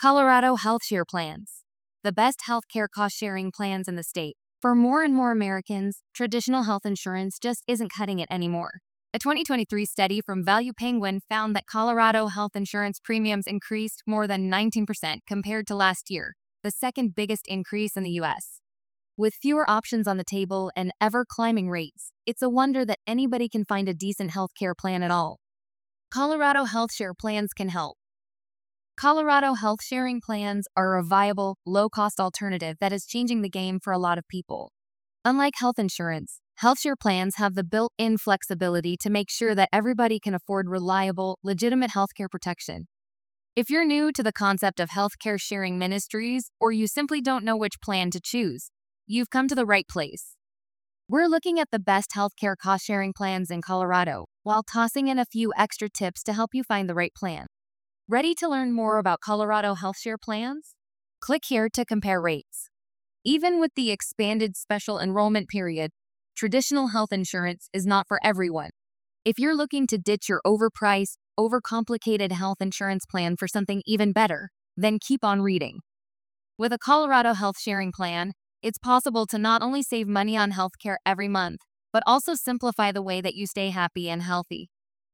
Colorado Health Share Plans, the best healthcare cost sharing plans in the state. For more and more Americans, traditional health insurance just isn't cutting it anymore. A 2023 study from Value Penguin found that Colorado health insurance premiums increased more than 19% compared to last year, the second biggest increase in the U.S. With fewer options on the table and ever climbing rates, it's a wonder that anybody can find a decent healthcare plan at all. Colorado Health Share Plans can help. Colorado health sharing plans are a viable, low-cost alternative that is changing the game for a lot of people. Unlike health insurance, health share plans have the built-in flexibility to make sure that everybody can afford reliable, legitimate healthcare protection. If you're new to the concept of healthcare sharing ministries, or you simply don't know which plan to choose, you've come to the right place. We're looking at the best healthcare cost-sharing plans in Colorado, while tossing in a few extra tips to help you find the right plan. Ready to learn more about Colorado Health Share Plans? Click here to compare rates. Even with the expanded special enrollment period, traditional health insurance is not for everyone. If you're looking to ditch your overpriced, overcomplicated health insurance plan for something even better, then keep on reading. With a Colorado health sharing plan, it's possible to not only save money on healthcare every month, but also simplify the way that you stay happy and healthy.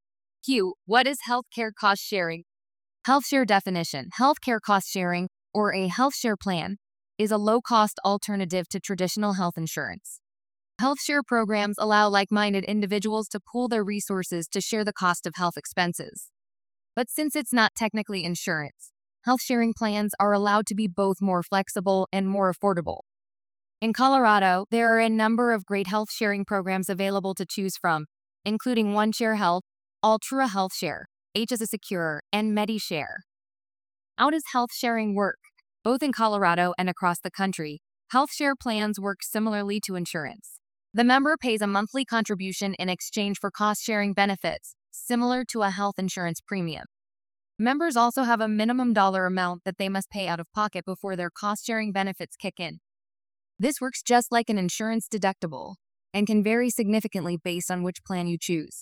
Q. What is healthcare cost sharing? Health share definition. Healthcare cost sharing, or a health share plan, is a low-cost alternative to traditional health insurance. Health share programs allow like-minded individuals to pool their resources to share the cost of health expenses. But since it's not technically insurance, health sharing plans are allowed to be both more flexible and more affordable. In Colorado, there are a number of great health sharing programs available to choose from, including OneShare Health, Altra Health Share, HSA Secure, and MediShare. How does health sharing work? Both in Colorado and across the country, health share plans work similarly to insurance. The member pays a monthly contribution in exchange for cost-sharing benefits, similar to a health insurance premium. Members also have a minimum dollar amount that they must pay out of pocket before their cost-sharing benefits kick in. This works just like an insurance deductible and can vary significantly based on which plan you choose.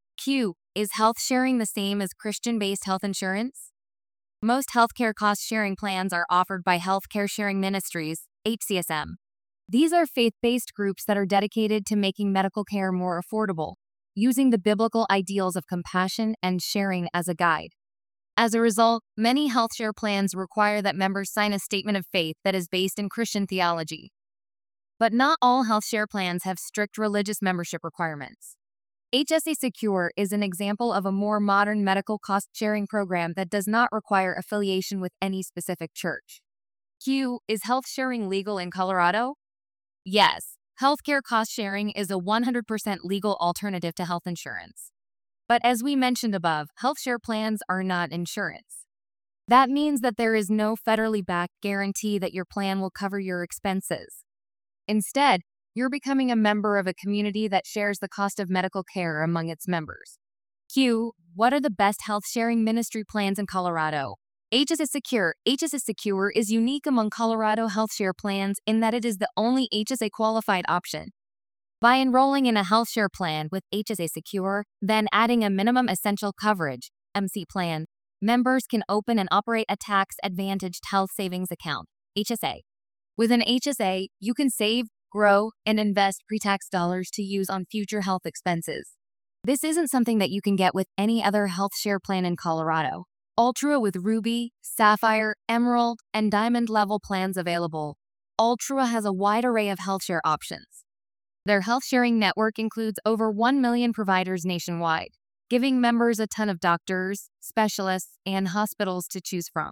Q. Is health sharing the same as Christian-based health insurance? Most healthcare cost-sharing plans are offered by Healthcare Sharing Ministries, HCSM. These are faith-based groups that are dedicated to making medical care more affordable, using the biblical ideals of compassion and sharing as a guide. As a result, many health share plans require that members sign a statement of faith that is based in Christian theology. But not all health share plans have strict religious membership requirements. HSA Secure is an example of a more modern medical cost-sharing program that does not require affiliation with any specific church. Q. Is health sharing legal in Colorado? Yes, healthcare cost-sharing is a 100% legal alternative to health insurance. But as we mentioned above, health share plans are not insurance. That means that there is no federally backed guarantee that your plan will cover your expenses. Instead, you're becoming a member of a community that shares the cost of medical care among its members. Q. What are the best health sharing ministry plans in Colorado? HSA Secure. HSA Secure is unique among Colorado health share plans in that it is the only HSA qualified option. By enrolling in a health share plan with HSA Secure, then adding a minimum essential coverage (MC) plan, members can open and operate a tax-advantaged health savings account (HSA). With an HSA, you can save, grow, and invest pre-tax dollars to use on future health expenses. This isn't something that you can get with any other health share plan in Colorado. Altra with Ruby, Sapphire, Emerald, and Diamond level plans available. Altra has a wide array of health share options. Their health sharing network includes over 1 million providers nationwide, giving members a ton of doctors, specialists, and hospitals to choose from.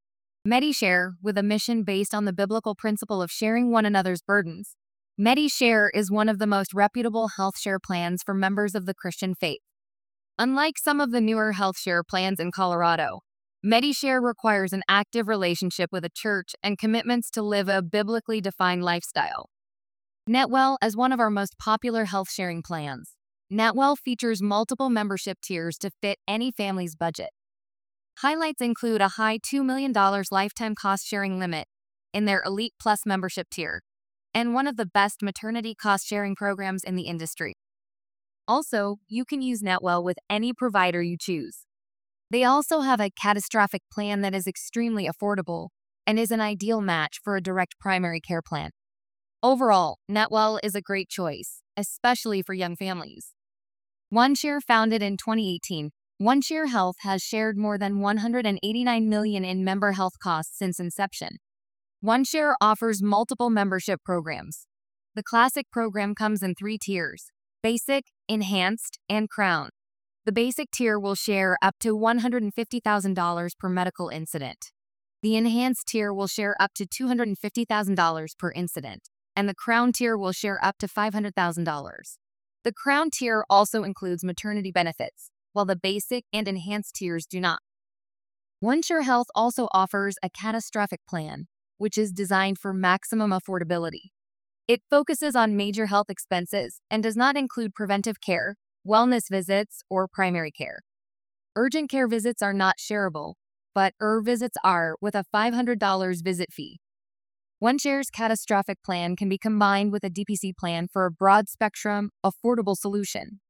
MediShare, with a mission based on the biblical principle of sharing one another's burdens. MediShare is one of the most reputable health share plans for members of the Christian faith. Unlike some of the newer health share plans in Colorado, MediShare requires an active relationship with a church and commitments to live a biblically defined lifestyle. Netwell is one of our most popular health sharing plans. Netwell features multiple membership tiers to fit any family's budget. Highlights include a high $2 million lifetime cost-sharing limit in their Elite Plus membership tier, and one of the best maternity cost-sharing programs in the industry. Also, you can use Netwell with any provider you choose. They also have a catastrophic plan that is extremely affordable and is an ideal match for a direct primary care plan. Overall, Netwell is a great choice, especially for young families. OneShare, founded in 2018, OneShare Health has shared more than $189 million in member health costs since inception. OneShare offers multiple membership programs. The Classic program comes in 3 tiers: Basic, Enhanced, and Crown. The Basic tier will share up to $150,000 per medical incident. The Enhanced tier will share up to $250,000 per incident, and the Crown tier will share up to $500,000. The Crown tier also includes maternity benefits, while the Basic and Enhanced tiers do not. OneShare Health also offers a catastrophic plan, which is designed for maximum affordability. It focuses on major health expenses and does not include preventive care, wellness visits, or primary care. Urgent care visits are not shareable, but visits are, with a $500 visit fee. OneShare's catastrophic plan can be combined with a DPC plan for a broad-spectrum, affordable solution.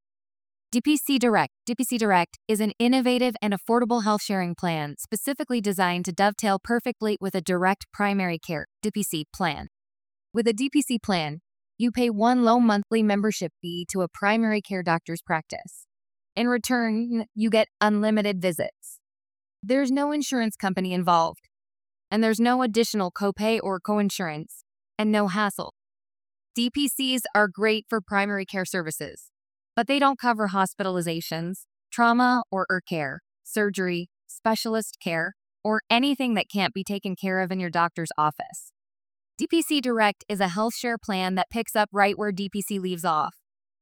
DPC Direct. DPC Direct is an innovative and affordable health sharing plan specifically designed to dovetail perfectly with a direct primary care DPC plan. With a DPC plan, you pay one low monthly membership fee to a primary care doctor's practice. In return, you get unlimited visits. There's no insurance company involved, and there's no additional copay or coinsurance, and no hassle. DPCs are great for primary care services, but they don't cover hospitalizations, trauma or care, surgery, specialist care, or anything that can't be taken care of in your doctor's office. DPC Direct is a health share plan that picks up right where DPC leaves off.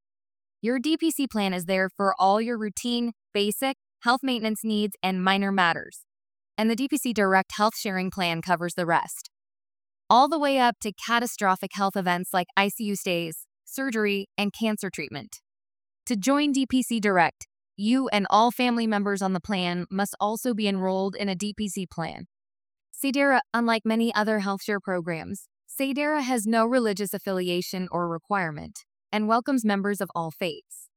Your DPC plan is there for all your routine, basic, health maintenance needs and minor matters, and the DPC Direct health sharing plan covers the rest. All the way up to catastrophic health events like ICU stays, surgery, and cancer treatment. To join DPC Direct, you and all family members on the plan must also be enrolled in a DPC plan. Sedera, unlike many other health share programs, Sedera has no religious affiliation or requirement and welcomes members of all faiths.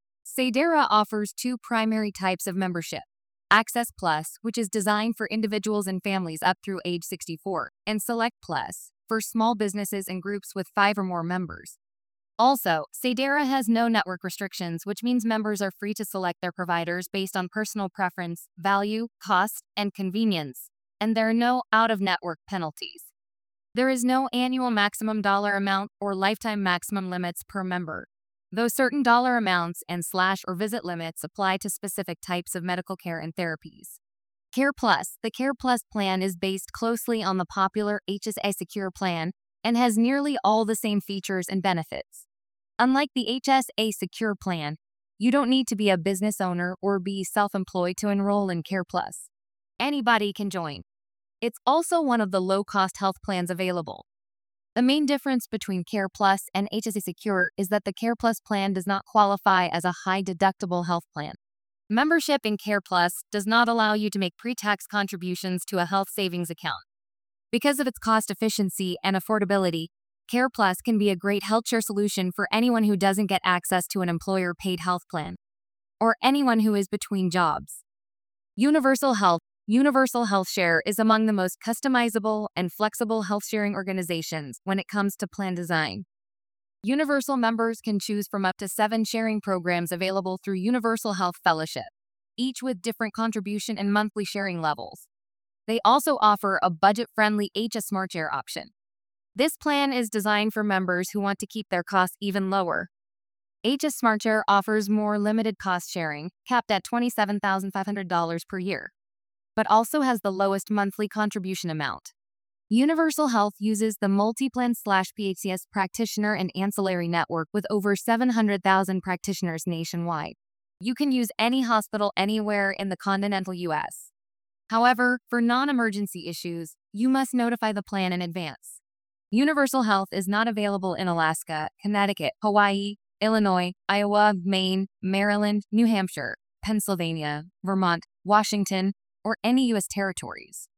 Sedera offers 2 primary types of membership: Access Plus, which is designed for individuals and families up through age 64, and Select Plus, for small businesses and groups with 5 or more members. Also, Sedera has no network restrictions, which means members are free to select their providers based on personal preference, value, cost, and convenience, and there are no out-of-network penalties. There is no annual maximum dollar amount or lifetime maximum limits per member, though certain dollar amounts and / or visit limits apply to specific types of medical care and therapies. Care Plus. The Care Plus plan is based closely on the popular HSA Secure plan and has nearly all the same features and benefits. Unlike the HSA Secure plan, you don't need to be a business owner or be self-employed to enroll in Care Plus. Anybody can join. It's also one of the low-cost health plans available. The main difference between Care Plus and HSA Secure is that the Care Plus plan does not qualify as a high-deductible health plan. Membership in Care Plus does not allow you to make pre-tax contributions to a health savings account. Because of its cost efficiency and affordability, Care Plus can be a great healthcare solution for anyone who doesn't get access to an employer-paid health plan, or anyone who is between jobs. Universal Health. Universal Health Share is among the most customizable and flexible health sharing organizations when it comes to plan design. Universal members can choose from up to 7 sharing programs available through Universal Health Fellowship, each with different contribution and monthly sharing levels. They also offer a budget-friendly HS Smart Share option. This plan is designed for members who want to keep their costs even lower. HS Smart Share offers more limited cost sharing, capped at $27,500 per year, but also has the lowest monthly contribution amount. Universal Health uses the MultiPlan/PHCS practitioner and ancillary network with over 700,000 practitioners nationwide. You can use any hospital anywhere in the continental U.S. However, for non-emergency issues, you must notify the plan in advance. Universal Health is not available in Alaska, Connecticut, Hawaii, Illinois, Iowa, Maine, Maryland, New Hampshire, Pennsylvania, Vermont, Washington, or any U.S. territories.